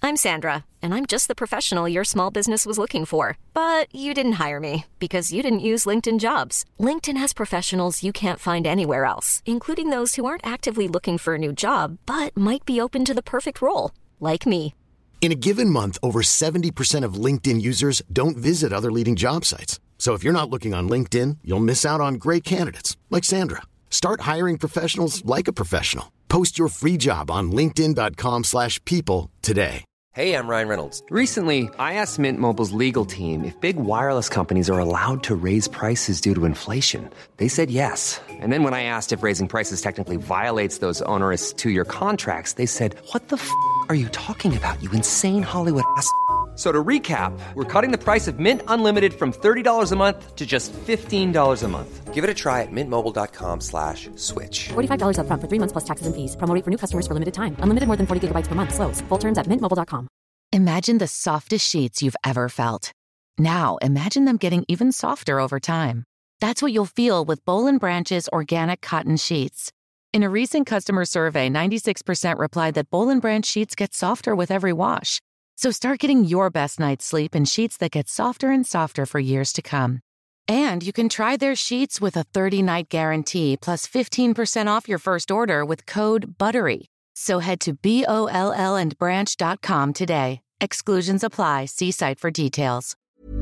I'm Sandra, and I'm just the professional your small business was looking for. But you didn't hire me because you didn't use LinkedIn Jobs. LinkedIn has professionals you can't find anywhere else, including those who aren't actively looking for a new job, but might be open to the perfect role, like me. In a given month, over 70% of LinkedIn users don't visit other leading job sites. So if you're not looking on LinkedIn, you'll miss out on great candidates like Sandra. Start hiring professionals like a professional. Post your free job on linkedin.com/people today. Hey, I'm Ryan Reynolds. Recently, I asked Mint Mobile's legal team if big wireless companies are allowed to raise prices due to inflation. They said yes. And then when I asked if raising prices technically violates those onerous two-year contracts, they said, "What the f*** are you talking about, you insane Hollywood ass?" So to recap, we're cutting the price of Mint Unlimited from $30 a month to just $15 a month. Give it a try at mintmobile.com/switch. $45 up front for 3 months plus taxes and fees. Promo rate for new customers for limited time. Unlimited more than 40 gigabytes per month. Slows full terms at mintmobile.com. Imagine the softest sheets you've ever felt. Now imagine them getting even softer over time. That's what you'll feel with Boll & Branch's organic cotton sheets. In a recent customer survey, 96% replied that Boll & Branch sheets get softer with every wash. So start getting your best night's sleep in sheets that get softer and softer for years to come. And you can try their sheets with a 30-night guarantee plus 15% off your first order with code BUTTERY. So head to BOLLandbranch.com today. Exclusions apply. See site for details.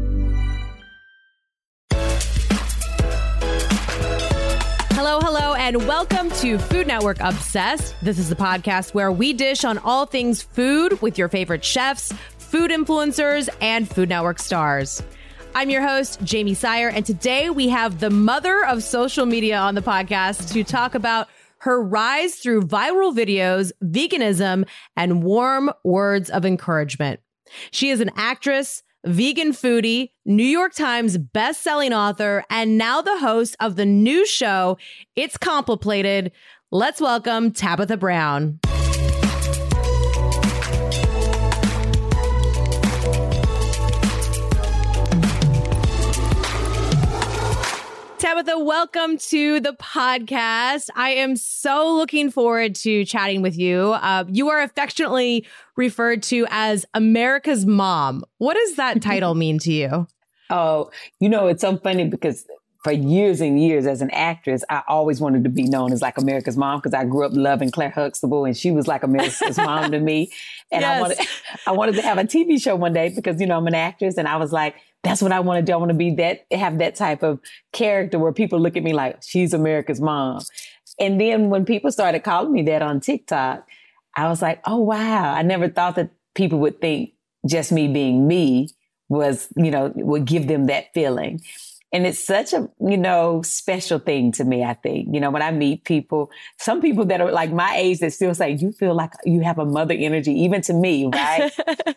Hello, and welcome to Food Network Obsessed. This is the podcast where we dish on all things food with your favorite chefs, food influencers, and Food Network stars. I'm your host, Jamie Sire, and today we have the mother of social media on the podcast to talk about her rise through viral videos, veganism, and warm words of encouragement. She is an actress, vegan foodie, New York Times best-selling author, and now the host of the new show, It's Complicated. Let's welcome Tabitha Brown. Tabitha, welcome to the podcast. I am so looking forward to chatting with you. You are affectionately referred to as America's Mom. What does that title mean to you? Oh, it's so funny because for years and years as an actress, I always wanted to be known as like America's Mom because I grew up loving Claire Huxtable and she was like America's mom to me. And yes. I wanted to have a TV show one day because, I'm an actress and I was like, that's what I want to do. I want to be have that type of character where people look at me like she's America's mom. And then when people started calling me that on TikTok, I was like, oh, wow. I never thought that people would think just me being me was, would give them that feeling. And it's such a, special thing to me, I think. When I meet people, some people that are like my age that still say, you feel like you have a mother energy, even to me, right?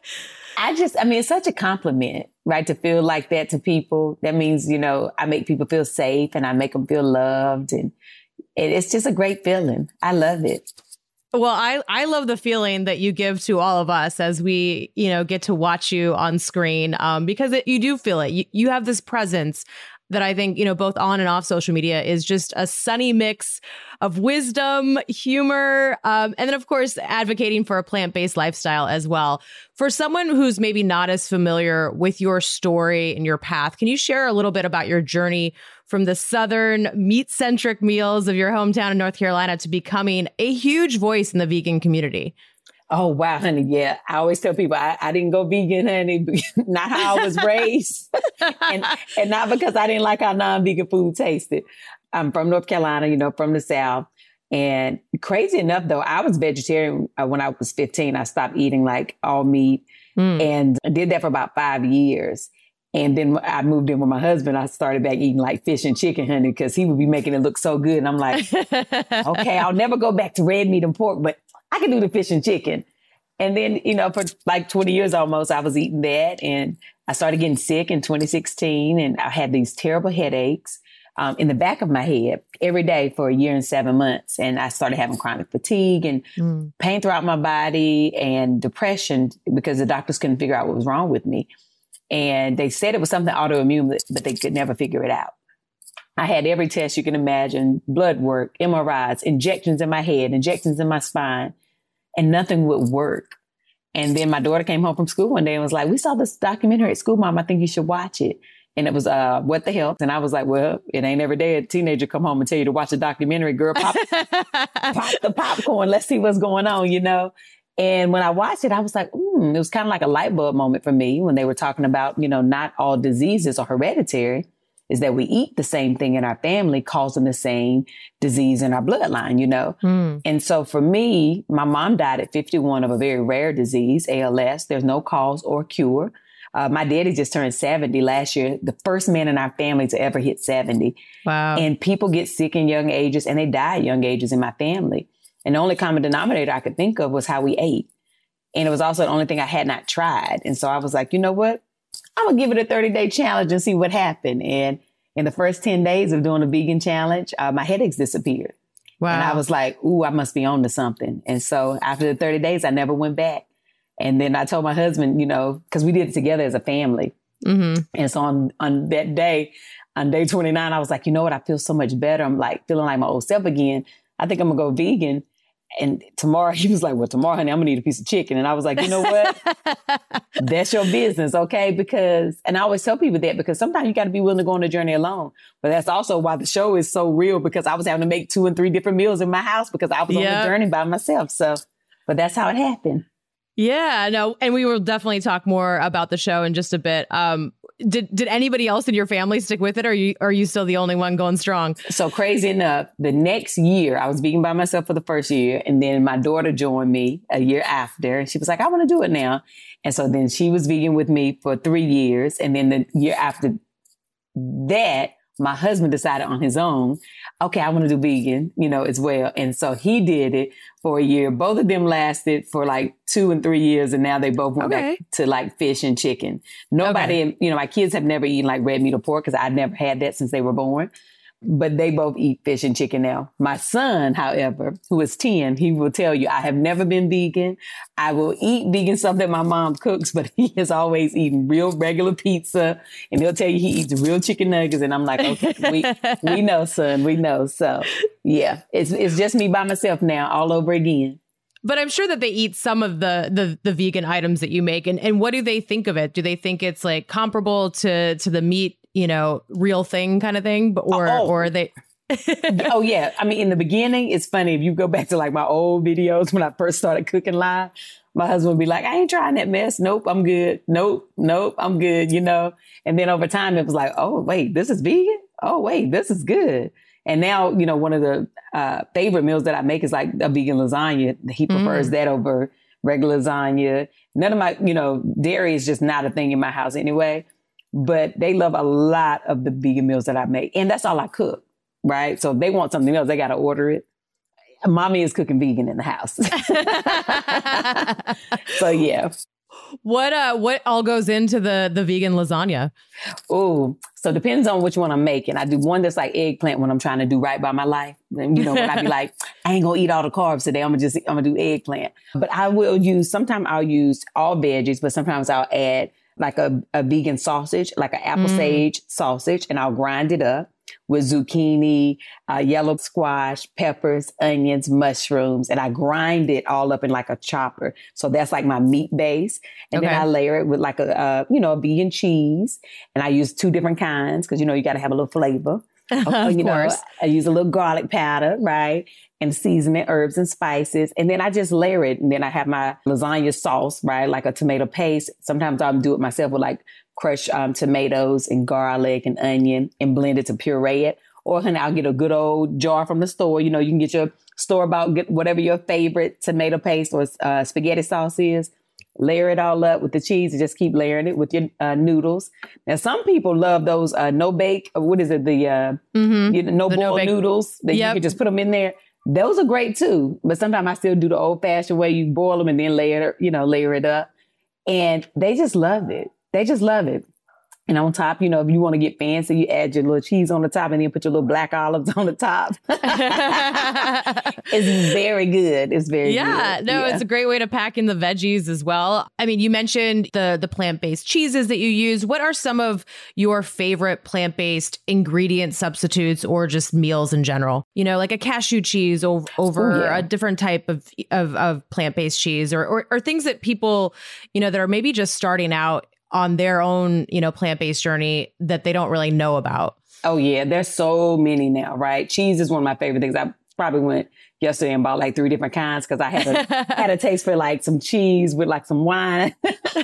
it's such a compliment, right? To feel like that to people. That means, I make people feel safe and I make them feel loved. And it's just a great feeling. I love it. Well, I love the feeling that you give to all of us as we, get to watch you on screen, because you do feel it. You have this presence that I think, both on and off social media is just a sunny mix of wisdom, humor, and then, of course, advocating for a plant-based lifestyle as well. For someone who's maybe not as familiar with your story and your path, can you share a little bit about your journey from the Southern meat-centric meals of your hometown in North Carolina to becoming a huge voice in the vegan community? Oh, wow, honey. Yeah. I always tell people I didn't go vegan, honey, not how I was raised and not because I didn't like how non-vegan food tasted. I'm from North Carolina, from the South. And crazy enough, though, I was vegetarian when I was 15. I stopped eating like all meat and I did that for about 5 years. And then I moved in with my husband. I started back eating like fish and chicken, honey, because he would be making it look so good. And I'm like, okay, I'll never go back to red meat and pork, but I can do the fish and chicken. And then, for like 20 years almost, I was eating that. And I started getting sick in 2016. And I had these terrible headaches in the back of my head every day for 1 year and 7 months. And I started having chronic fatigue and pain throughout my body and depression because the doctors couldn't figure out what was wrong with me. And they said it was something autoimmune, but they could never figure it out. I had every test you can imagine, blood work, MRIs, injections in my head, injections in my spine, and nothing would work. And then my daughter came home from school one day and was like, we saw this documentary at school, Mom. I think you should watch it. And it was What the Health? And I was like, well, it ain't every day a teenager come home and tell you to watch a documentary. Girl, pop the popcorn. Let's see what's going on, you know? And when I watched it, I was like, it was kind of like a light bulb moment for me when they were talking about, you know, not all diseases are hereditary, is that we eat the same thing in our family, causing the same disease in our bloodline, you know? And so for me, my mom died at 51 of a very rare disease, ALS. There's no cause or cure. My daddy just turned 70 last year, the first man in our family to ever hit 70. Wow. And people get sick in young ages and they die at young ages in my family. And the only common denominator I could think of was how we ate. And it was also the only thing I had not tried. And so I was like, you know what? I'm going to give it a 30-day challenge and see what happened. And in the first 10 days of doing a vegan challenge, my headaches disappeared. Wow. And I was like, ooh, I must be on to something. And so after the 30 days, I never went back. And then I told my husband, you know, because we did it together as a family. And so on that day, on day 29, I was like, you know what? I feel so much better. I'm like feeling like my old self again. I think I'm going to go vegan. And tomorrow, he was like, well, tomorrow, honey, I'm going to need a piece of chicken. And I was like, you know what? That's your business, okay? Because, and I always tell people that because sometimes you got to be willing to go on the journey alone. But that's also why the show is so real, because I was having to make 2 and 3 different meals in my house because I was on the journey by myself. So, but that's how it happened. Yeah, no, and we will definitely talk more about the show in just a bit. Did anybody else in your family stick with it, or are you still the only one going strong? So crazy enough, the next year, I was vegan by myself for the first year, and then my daughter joined me a year after, and she was like, I want to do it now. And so then she was vegan with me for 3 years, and then the year after that, my husband decided on his own, okay, I want to do vegan, you know, as well. And so he did it for a year. Both of them lasted for like 2 and 3 years. And now they both went back to like fish and chicken. Nobody, you know, my kids have never eaten like red meat or pork because I'd never had that since they were born. But they both eat fish and chicken now. My son, however, who is 10, he will tell you, I have never been vegan. I will eat vegan stuff that my mom cooks, but he has always eaten real regular pizza. And he'll tell you he eats real chicken nuggets. And I'm like, okay, we know, son, we know. So yeah, it's just me by myself now all over again. But I'm sure that they eat some of the vegan items that you make. And what do they think of it? Do they think it's like comparable to the meat, you know, real thing kind of thing? Or are they? Oh, yeah. I mean, in the beginning, it's funny. If you go back to like my old videos when I first started cooking live, my husband would be like, I ain't trying that mess. Nope, I'm good. Nope, I'm good, you know. And then over time, it was like, oh, wait, this is vegan? Oh, wait, this is good. And now, you know, one of the favorite meals that I make is like a vegan lasagna. He prefers that over regular lasagna. None of my, you know, dairy is just not a thing in my house anyway. But they love a lot of the vegan meals that I make. And that's all I cook, right? So if they want something else, they got to order it. Mommy is cooking vegan in the house. So, yeah. What all goes into the vegan lasagna? Oh, so it depends on which one I'm making. I do one that's like eggplant when I'm trying to do right by my life. And, you know, when I be like, I ain't gonna eat all the carbs today. I'm gonna do eggplant. But I will sometimes I'll use all veggies, but sometimes I'll add like a vegan sausage, like an apple sage sausage, and I'll grind it up with zucchini, yellow squash, peppers, onions, mushrooms, and I grind it all up in like a chopper. So that's like my meat base. And then I layer it with like a vegan cheese. And I use 2 different kinds because, you know, you got to have a little flavor. Of course. I use a little garlic powder, right? And season it, herbs and spices. And then I just layer it. And then I have my lasagna sauce, right? Like a tomato paste. Sometimes I'll do it myself with like crushed tomatoes and garlic and onion and blend it to puree it. Or I'll get a good old jar from the store. You know, you can get your store-bought, get whatever your favorite tomato paste or spaghetti sauce is. Layer it all up with the cheese and just keep layering it with your noodles. Now, some people love those no-bake, what is it? The no-boil noodles that you can just put them in there. Those are great too. But sometimes I still do the old-fashioned way. You boil them and then layer it up. And they just love it. They just love it. And on top, you know, if you want to get fancy, you add your little cheese on the top and then put your little black olives on the top. It's very good. It's very good. No, it's a great way to pack in the veggies as well. I mean, you mentioned the plant-based cheeses that you use. What are some of your favorite plant-based ingredient substitutes or just meals in general? You know, like a cashew cheese over a different type of plant-based cheese or things that people, you know, that are maybe just starting out on their own, you know, plant-based journey that they don't really know about. Oh yeah, there's so many now, right? Cheese is one of my favorite things. I probably went yesterday and bought like 3 different kinds because I had a taste for like some cheese with like some wine.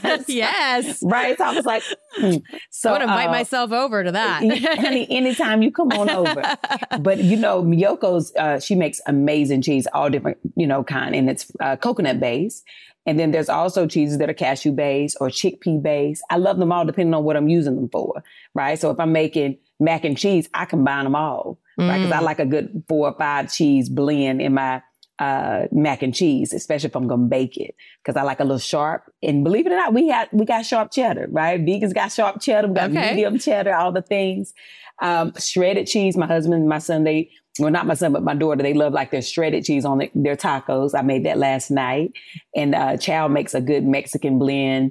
Yes. Right. So I was like, So I would invite myself over to that. Honey, anytime you come on over. But you know, Miyoko's, she makes amazing cheese, all different, you know, kind, and it's coconut based. And then there's also cheeses that are cashew based or chickpea based. I love them all depending on what I'm using them for, right? So if I'm making mac and cheese, I combine them all, right? Because I like a good 4 or 5 cheese blend in my mac and cheese, especially if I'm going to bake it, because I like a little sharp. And believe it or not, we got sharp cheddar, right? Vegans got sharp cheddar, we got medium cheddar, all the things. Shredded cheese, my husband and my son, well, not my son, but my daughter, they love like their shredded cheese on their tacos. I made that last night. And Chow makes a good Mexican blend.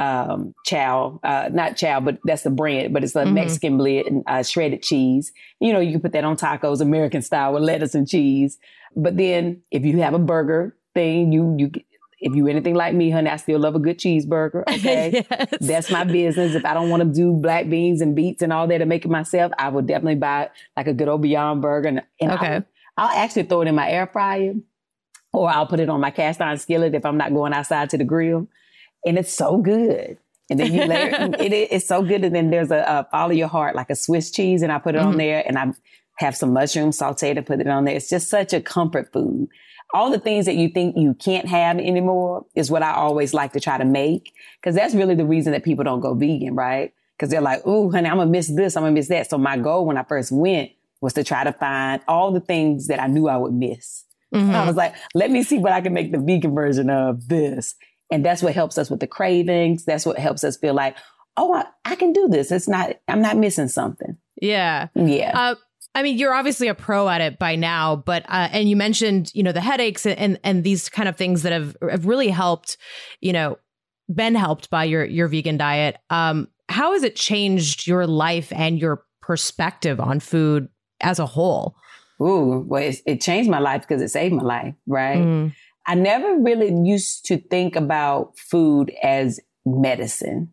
Chow, not Chow, but that's the brand, but it's a Mexican blend, shredded cheese. You know, you can put that on tacos, American style with lettuce and cheese. But then if you have a burger thing, if you anything like me, honey, I still love a good cheeseburger. Okay. Yes. That's my business. If I don't want to do black beans and beets and all that to make it myself, I would definitely buy like a good old Beyond Burger. And I'll actually throw it in my air fryer, or I'll put it on my cast iron skillet if I'm not going outside to the grill. And it's so good. And then you layer it's so good. And then there's a follow your heart, like a Swiss cheese, and I put it on there, and I have some mushrooms sauteed and put it on there. It's just such a comfort food. All the things that you think you can't have anymore is what I always like to try to make. Because that's really the reason that people don't go vegan, right? Because they're like, ooh, honey, I'm going to miss this. I'm going to miss that. So my goal when I first went was to try to find all the things that I knew I would miss. I was like, let me see what I can make the vegan version of this. And that's what helps us with the cravings. That's what helps us feel like, oh, I can do this. I'm not missing something. Yeah. Yeah. I mean, you're obviously a pro at it by now, but and you mentioned, you know, the headaches and these kind of things that have really helped, you know, been helped by your vegan diet. How has it changed your life and your perspective on food as a whole? Ooh, well, it changed my life because it saved my life, right? I never really used to think about food as medicine.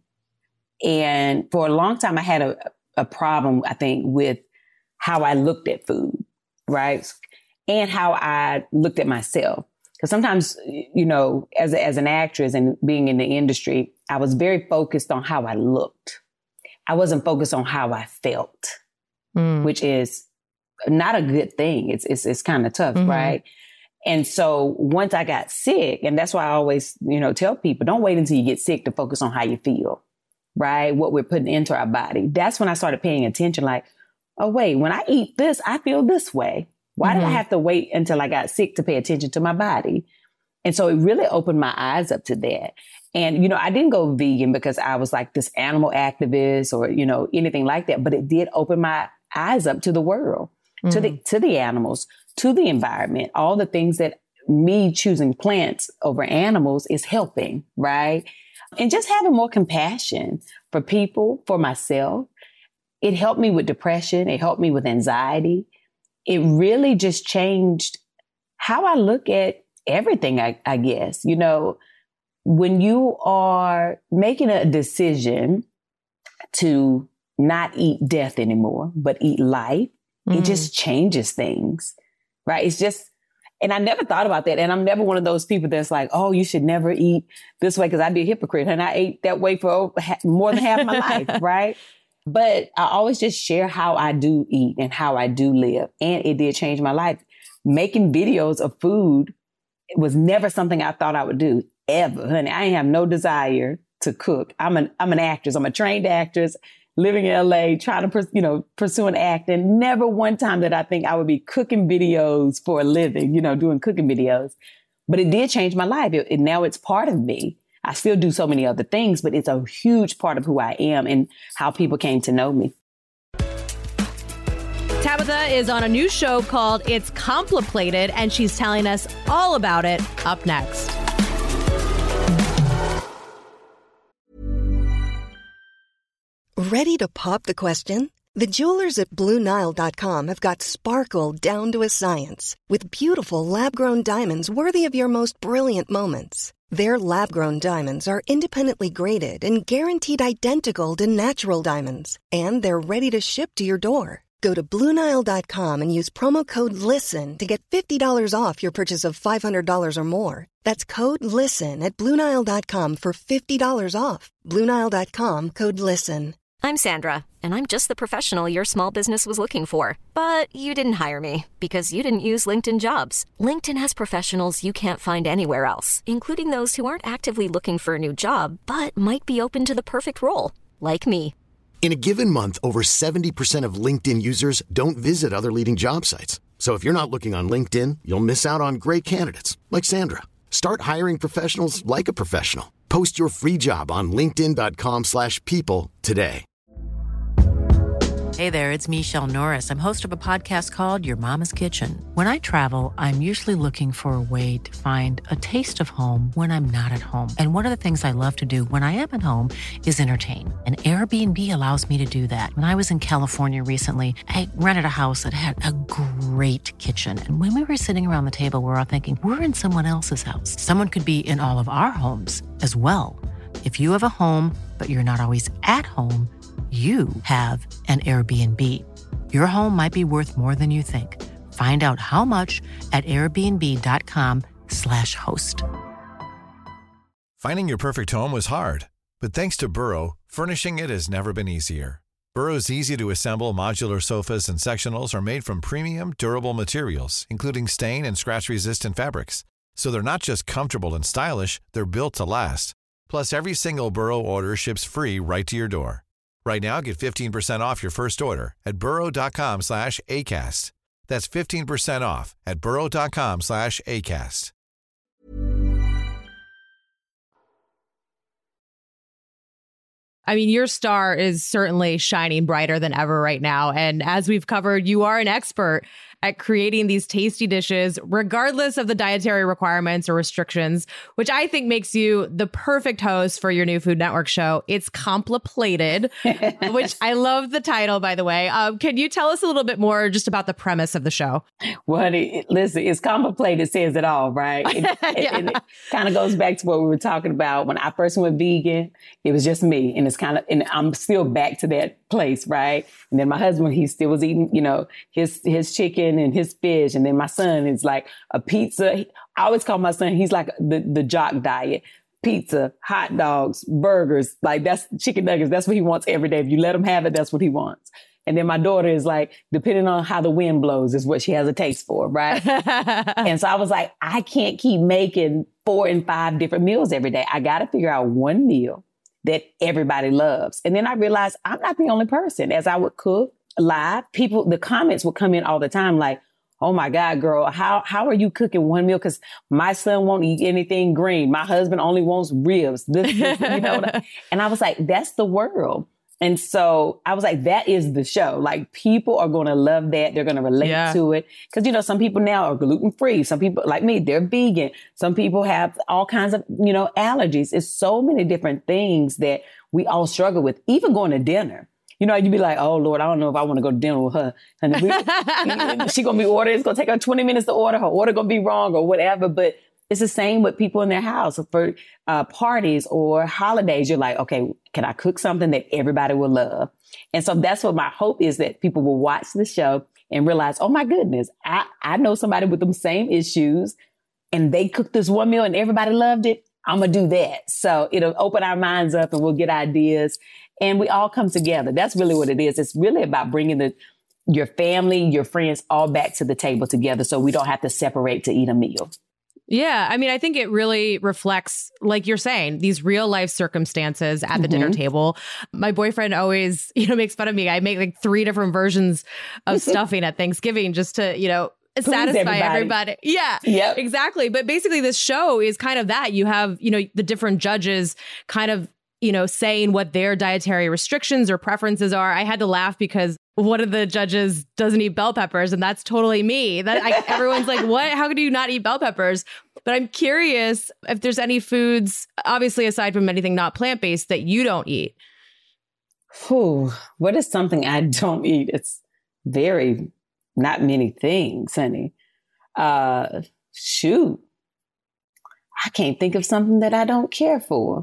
And for a long time, I had a problem, I think, with how I looked at food, right? And how I looked at myself. Because sometimes, you know, as an actress and being in the industry, I was very focused on how I looked. I wasn't focused on how I felt, which is not a good thing. It's kind of tough, right? And so once I got sick, and that's why I always, you know, tell people, don't wait until you get sick to focus on how you feel, right? What we're putting into our body. That's when I started paying attention, like, oh, wait, when I eat this, I feel this way. Why did I have to wait until I got sick to pay attention to my body? And so it really opened my eyes up to that. And, you know, I didn't go vegan because I was like this animal activist or, you know, anything like that. But it did open my eyes up to the world, to the animals, to the environment, all the things that me choosing plants over animals is helping, right? And just having more compassion for people, for myself. It helped me with depression. It helped me with anxiety. It really just changed how I look at everything, I guess. You know, when you are making a decision to not eat death anymore, but eat life, it just changes things, right? It's just, and I never thought about that. And I'm never one of those people that's like, oh, you should never eat this way because I'd be a hypocrite. And I ate that way for more than half my life, right? But I always just share how I do eat and how I do live. And it did change my life. Making videos of food was never something I thought I would do ever. Honey, I ain't have no desire to cook. I'm an actress. I'm a trained actress living in LA, trying to, pursuing acting. Never one time did I think I would be cooking videos for a living, doing cooking videos. But it did change my life. Now it's part of me. I still do so many other things, but it's a huge part of who I am and how people came to know me. Tabitha is on a new show called It's Compliplated, and she's telling us all about it up next. Ready to pop the question? The jewelers at BlueNile.com have got sparkle down to a science with beautiful lab-grown diamonds worthy of your most brilliant moments. Their lab-grown diamonds are independently graded and guaranteed identical to natural diamonds, and they're ready to ship to your door. Go to BlueNile.com and use promo code LISTEN to get $50 off your purchase of $500 or more. That's code LISTEN at BlueNile.com for $50 off. BlueNile.com, code LISTEN. I'm Sandra, and I'm just the professional your small business was looking for. But you didn't hire me because you didn't use LinkedIn Jobs. LinkedIn has professionals you can't find anywhere else, including those who aren't actively looking for a new job, but might be open to the perfect role, like me. In a given month, over 70% of LinkedIn users don't visit other leading job sites. So if you're not looking on LinkedIn, you'll miss out on great candidates like Sandra. Start hiring professionals like a professional. Post your free job on linkedin.com/people today. Hey there, it's Michelle Norris. I'm host of a podcast called Your Mama's Kitchen. When I travel, I'm usually looking for a way to find a taste of home when I'm not at home. And one of the things I love to do when I am at home is entertain. And Airbnb allows me to do that. When I was in California recently, I rented a house that had a great kitchen. And when we were sitting around the table, we were all thinking, we're in someone else's house. Someone could be in all of our homes as well. If you have a home, but you're not always at home, you have an Airbnb. Your home might be worth more than you think. Find out how much at airbnb.com/host. Finding your perfect home was hard, but thanks to Burrow, furnishing it has never been easier. Burrow's easy-to-assemble modular sofas and sectionals are made from premium, durable materials, including stain and scratch-resistant fabrics. So they're not just comfortable and stylish, they're built to last. Plus, every single Burrow order ships free right to your door. Right now, get 15% off your first order at burrow.com/ACAST. That's 15% off at burrow.com/ACAST. I mean, your star is certainly shining brighter than ever right now. And as we've covered, you are an expert at creating these tasty dishes, regardless of the dietary requirements or restrictions, which I think makes you the perfect host for your new Food Network show. It's Compliplated, which I love the title, by the way. Can you tell us a little bit more just about the premise of the show? Well, listen, it's Compliplated says it all, right? And it kind of goes back to what we were talking about. When I first went vegan, it was just me. And and I'm still back to that place, right? And then my husband, he still was eating, his chicken and his fish. And then my son is like a pizza. I always call my son, he's like the jock diet. Pizza, hot dogs, burgers, like that's chicken nuggets. That's what he wants every day. If you let him have it, that's what he wants. And then my daughter is like, depending on how the wind blows is what she has a taste for, right? And so I was like, I can't keep making 4 and 5 different meals every day. I got to figure out one meal that everybody loves. And then I realized I'm not the only person. As I would cook live, the comments would come in all the time like, oh my God, girl, how are you cooking one meal? Because my son won't eat anything green. My husband only wants ribs. And I was like, that's the world. And so I was like, that is the show. Like, people are going to love that. They're going to relate to it. Because, some people now are gluten-free. Some people, like me, they're vegan. Some people have all kinds of, allergies. It's so many different things that we all struggle with, even going to dinner. You'd be like, oh, Lord, I don't know if I want to go to dinner with her. And she's going to be ordering. It's going to take her 20 minutes to order. Her order going to be wrong or whatever. But it's the same with people in their house for parties or holidays. You're like, okay, can I cook something that everybody will love? And so that's what my hope is, that people will watch the show and realize, oh, my goodness, I know somebody with them same issues and they cooked this one meal and everybody loved it. I'm going to do that. So it'll open our minds up and we'll get ideas and we all come together. That's really what it is. It's really about bringing your family, your friends all back to the table together so we don't have to separate to eat a meal. Yeah. I mean, I think it really reflects, like you're saying, these real life circumstances at the dinner table. My boyfriend always, makes fun of me. I make like 3 different versions of stuffing at Thanksgiving just to, satisfy everybody. Yeah, yep. Exactly. But basically this show is kind of that. You have, the different judges kind of, saying what their dietary restrictions or preferences are. I had to laugh because one of the judges doesn't eat bell peppers, and that's totally me. Everyone's like, what? How could you not eat bell peppers? But I'm curious if there's any foods, obviously aside from anything not plant-based, that you don't eat. What is something I don't eat? It's not many things, honey. Shoot. I can't think of something that I don't care for.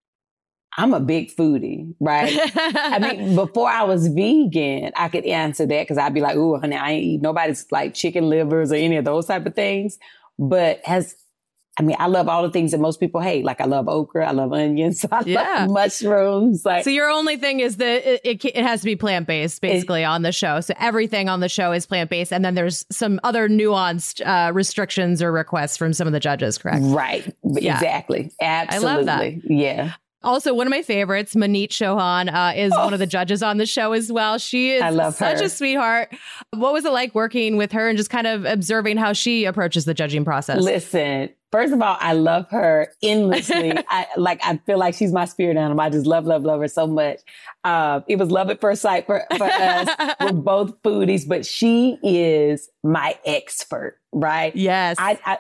I'm a big foodie, right? I mean, before I was vegan, I could answer that because I'd be like, ooh, honey, I ain't eat nobody's like chicken livers or any of those type of things. But I love all the things that most people hate. Like I love okra, I love onions, I love mushrooms. So your only thing is that it has to be plant-based basically on the show. So everything on the show is plant-based. And then there's some other nuanced restrictions or requests from some of the judges, correct? Right. Yeah. Exactly. Absolutely. I love that. Yeah. Also, one of my favorites, Maneet Chauhan, is one of the judges on the show as well. She is such a sweetheart. What was it like working with her and just kind of observing how she approaches the judging process? Listen, first of all, I love her endlessly. I feel like she's my spirit animal. I just love her so much. It was love at first sight for us. We're both foodies, but she is my expert, right? Yes.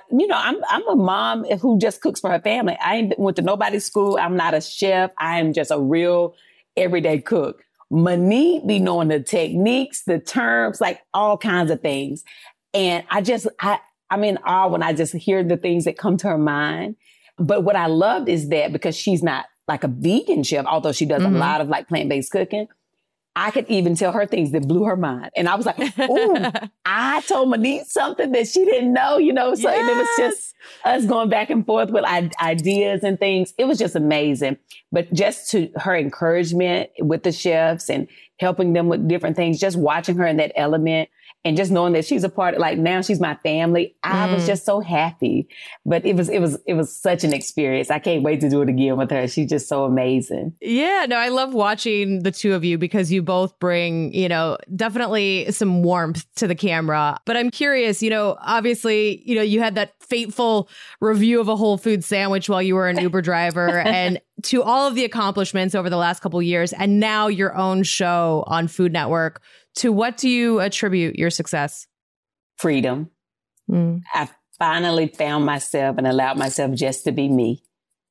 I'm a mom who just cooks for her family. I ain't went to nobody's school. I'm not a chef. I am just a real everyday cook. Maneet be knowing the techniques, the terms, like all kinds of things. And I'm in awe when I just hear the things that come to her mind. But what I loved is that because she's not like a vegan chef, although she does a lot of like plant-based cooking, I could even tell her things that blew her mind. And I was like, ooh, I told Maneet something that she didn't know, So and it was just us going back and forth with ideas and things. It was just amazing. But just to her encouragement with the chefs and helping them with different things, just watching her in that element and just knowing that she's a part of, like, now she's my family. I was just so happy. But it was such an experience. I can't wait to do it again with her. She's just so amazing. Yeah, no, I love watching the two of you because you both bring, definitely some warmth to the camera. But I'm curious, obviously, you had that fateful review of a Whole Foods sandwich while you were an Uber driver and to all of the accomplishments over the last couple of years and now your own show on Food Network. To what do you attribute your success? Freedom. I finally found myself and allowed myself just to be me.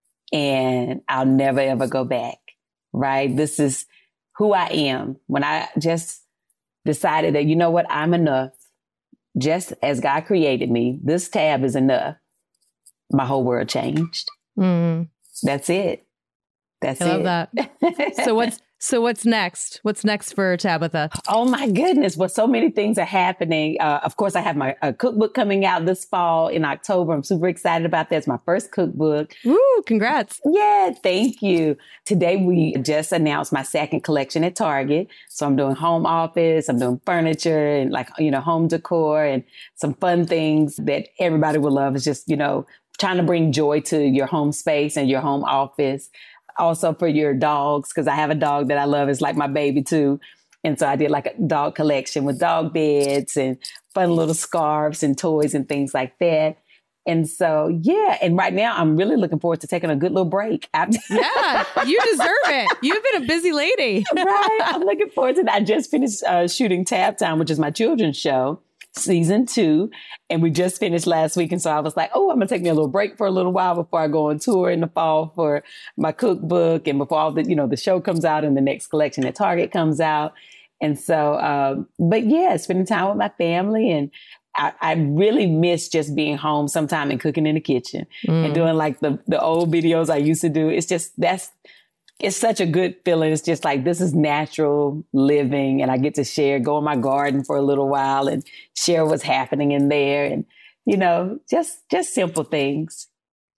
And I'll never, ever go back, right? This is who I am. When I just decided that, you know what, I'm enough. Just as God created me, this tab is enough. My whole world changed. That's it. I love that. So what's next? What's next for Tabitha? Oh my goodness. Well, so many things are happening. Of course, I have my cookbook coming out this fall in October. I'm super excited about that. It's my first cookbook. Woo, congrats. Yeah, thank you. Today, we just announced my second collection at Target. So I'm doing home office, I'm doing furniture and home decor and some fun things that everybody will love. It's just, trying to bring joy to your home space and your home office. Also for your dogs, because I have a dog that I love. It's like my baby too. And so I did like a dog collection with dog beds and fun little scarves and toys and things like that. And so, yeah. And right now I'm really looking forward to taking a good little break. Yeah, you deserve it. You've been a busy lady. Right. I'm looking forward to that. I just finished shooting Tab Time, which is my children's show. Season 2, and we just finished last week. And so I was like, I'm going to take me a little break for a little while before I go on tour in the fall for my cookbook and before all the, the show comes out and the next collection at Target comes out. And so, but yeah, spending time with my family. And I really miss just being home sometime and cooking in the kitchen and doing like the old videos I used to do. It's just, it's such a good feeling. It's just like, this is natural living and I get to go in my garden for a little while and share what's happening in there and, just simple things.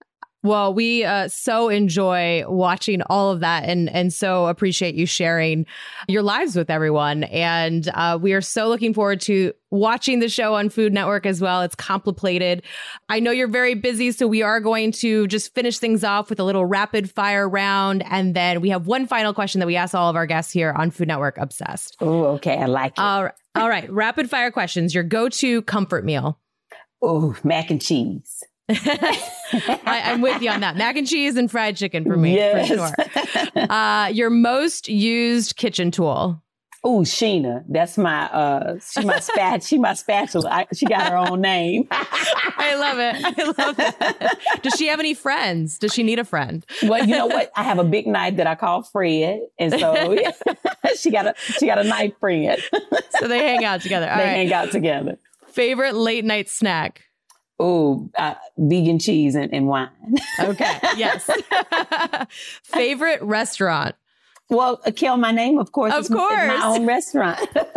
Well, we so enjoy watching all of that and so appreciate you sharing your lives with everyone. And we are so looking forward to watching the show on Food Network as well. It's complicated. I know you're very busy, so we are going to just finish things off with a little rapid fire round. And then we have one final question that we ask all of our guests here on Food Network Obsessed. Oh, okay. I like it. All right. Rapid fire questions. Your go-to comfort meal. Oh, mac and cheese. I'm with you on that. Mac and cheese and fried chicken for me, yes. for sure. Your most used kitchen tool. Oh, Sheena. That's my she my spatula. She got her own name. I love it. Does she have any friends? Does she need a friend? Well, you know what? I have a big knife that I call Fred. And so she got a knife friend. So they hang out together. All they right. hang out together. Favorite late night snack? Oh, vegan cheese and wine. Okay. Yes. Favorite restaurant? Well, Kel, my name, of course. Of course. It's my own restaurant.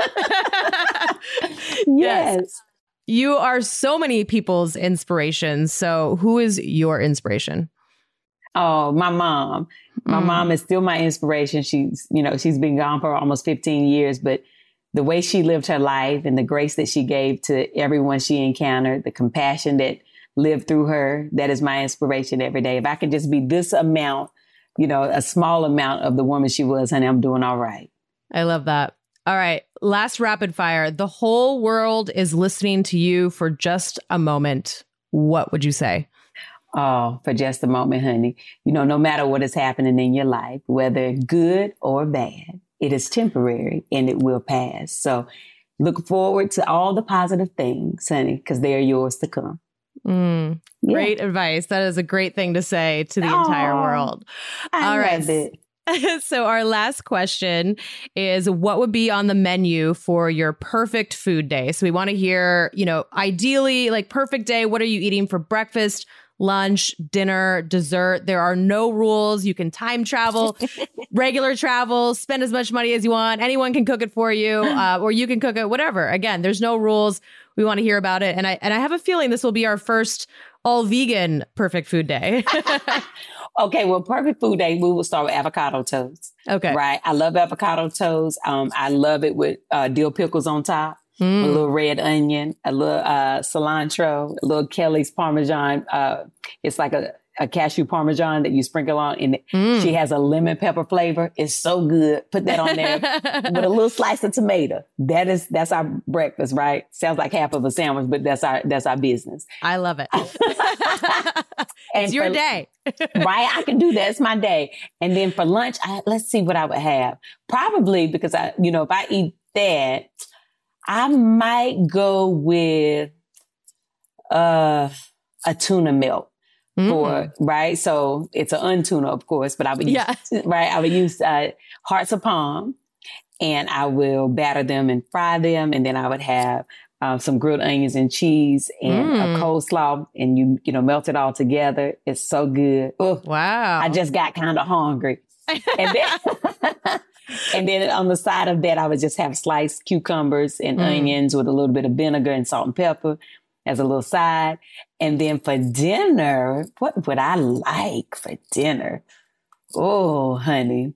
Yes. You are so many people's inspiration. So who is your inspiration? Oh, my mom. My mom is still my inspiration. She's been gone for almost 15 years, but the way she lived her life and the grace that she gave to everyone she encountered, the compassion that lived through her, that is my inspiration every day. If I could just be this amount, a small amount of the woman she was, honey, I'm doing all right. I love that. All right. Last rapid fire. The whole world is listening to you for just a moment. What would you say? Oh, for just a moment, honey. No matter what is happening in your life, whether good or bad, it is temporary and it will pass. So look forward to all the positive things, honey, because they are yours to come. Great advice. That is a great thing to say to the entire world. All right. So our last question is, what would be on the menu for your perfect food day? So we want to hear, ideally, like perfect day. What are you eating for breakfast, lunch, dinner, dessert? There are no rules. You can time travel, regular travel, spend as much money as you want. Anyone can cook it for you, or you can cook it, whatever. Again, there's no rules. We want to hear about it. And I have a feeling this will be our first all vegan perfect food day. Okay, well, perfect food day, we will start with avocado toast. Okay. Right. I love avocado toast. I love it with dill pickles on top. A little red onion, a little cilantro, a little Kelly's Parmesan. It's like a cashew Parmesan that you sprinkle on. And she has a lemon pepper flavor. It's so good. Put that on there with a little slice of tomato. That's our breakfast, right? Sounds like half of a sandwich, but that's our business. I love it. It's your day. Right? I can do that. It's my day. And then for lunch, let's see what I would have. Probably because if I eat that, I might go with a tuna melt right. So it's an untuna, of course, but I would use I would use hearts of palm, and I will batter them and fry them, and then I would have some grilled onions and cheese and a coleslaw, and you melt it all together. It's so good. Ooh, wow! I just got kind of hungry, and then. And then on the side of that, I would just have sliced cucumbers and onions with a little bit of vinegar and salt and pepper as a little side. And then for dinner, what would I like for dinner? Oh, honey.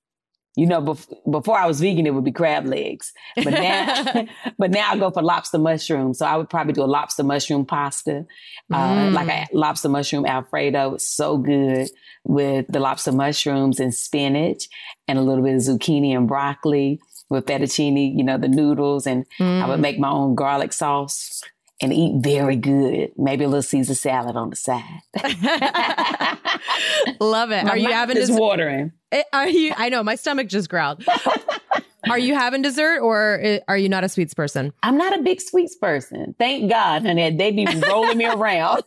Before I was vegan, it would be crab legs. But now I go for lobster mushroom. So I would probably do a lobster mushroom pasta, like a lobster mushroom Alfredo. It's so good with the lobster mushrooms and spinach and a little bit of zucchini and broccoli with fettuccine, the noodles. And I would make my own garlic sauce and eat very good. Maybe a little Caesar salad on the side. Love it. Are you having this watering? I know, my stomach just growled. Are you having dessert, or are you not a sweets person? I'm not a big sweets person. Thank God, honey. They be rolling me around.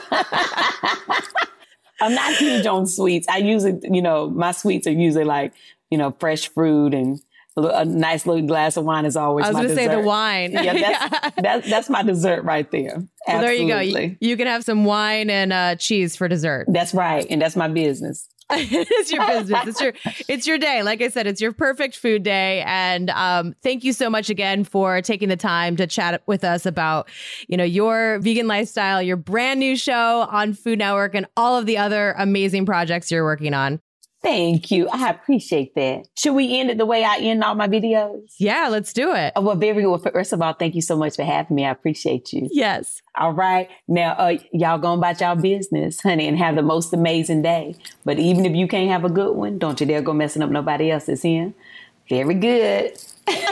I'm not huge on sweets. I usually, my sweets are usually like, fresh fruit, and a nice little glass of wine is always my dessert. I was going to say the wine. Yeah, that's my dessert right there. Well, Absolutely. there you go. You can have some wine and cheese for dessert. That's right. And that's my business. It is your business. It's your day. Like I said, it's your perfect food day. And thank you so much again for taking the time to chat with us about, your vegan lifestyle, your brand new show on Food Network, and all of the other amazing projects you're working on. Thank you. I appreciate that. Should we end it the way I end all my videos? Yeah, let's do it. Well, very good. First of all, thank you so much for having me. I appreciate you. Yes. All right. Now, y'all go about y'all business, honey, and have the most amazing day. But even if you can't have a good one, don't you dare go messing up nobody else's in. Very good. Perfect.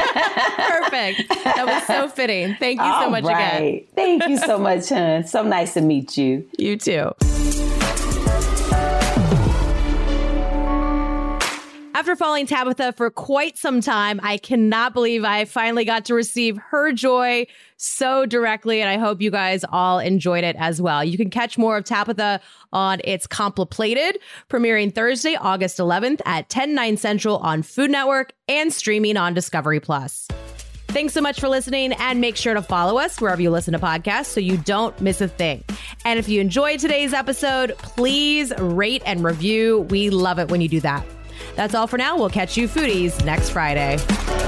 That was so fitting. Thank you so much again. Thank you so much, hon. So nice to meet you. You too. After following Tabitha for quite some time, I cannot believe I finally got to receive her joy so directly, and I hope you guys all enjoyed it as well. You can catch more of Tabitha on It's Compliplated, premiering Thursday, August 11th at 10/9 Central on Food Network and streaming on Discovery+. Thanks so much for listening, and make sure to follow us wherever you listen to podcasts so you don't miss a thing. And if you enjoyed today's episode, please rate and review. We love it when you do that. That's all for now. We'll catch you foodies next Friday.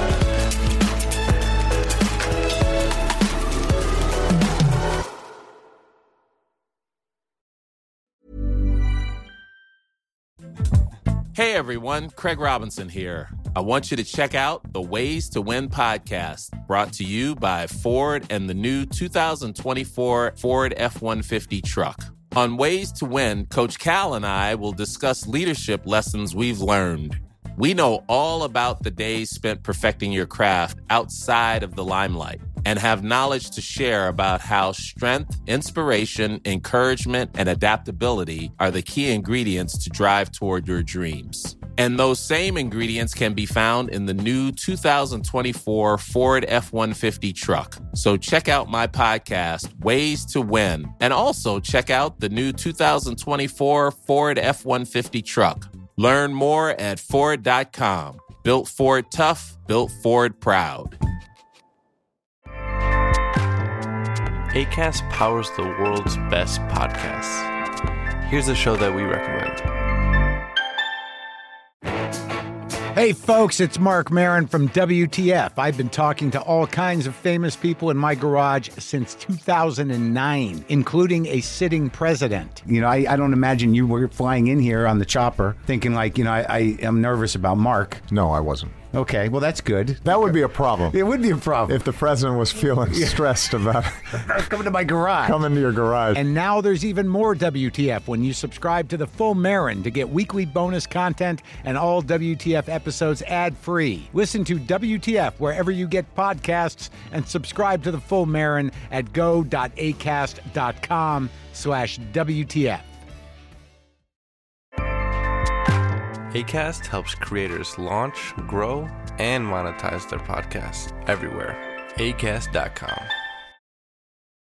Hey everyone, Craig Robinson here. I want you to check out the Ways to Win podcast, brought to you by Ford and the new 2024 Ford F-150 truck. On Ways to Win, Coach Cal and I will discuss leadership lessons we've learned. We know all about the days spent perfecting your craft outside of the limelight and have knowledge to share about how strength, inspiration, encouragement, and adaptability are the key ingredients to drive toward your dreams. And those same ingredients can be found in the new 2024 Ford F-150 truck. So check out my podcast, Ways to Win, and also check out the new 2024 Ford F-150 truck. Learn more at Ford.com. Built Ford tough, built Ford proud. Acast powers the world's best podcasts. Here's a show that we recommend. Hey folks, it's Mark Maron from WTF. I've been talking to all kinds of famous people in my garage since 2009, including a sitting president. I don't imagine you were flying in here on the chopper thinking I am nervous about Mark. No, I wasn't. Okay, well, that's good. That would be a problem. It would be a problem. If the president was feeling stressed about coming to my garage. Coming to your garage. And now there's even more WTF when you subscribe to the Full Marin to get weekly bonus content and all WTF episodes ad-free. Listen to WTF wherever you get podcasts and subscribe to the Full Marin at go.acast.com/WTF. Acast helps creators launch, grow, and monetize their podcasts everywhere. Acast.com.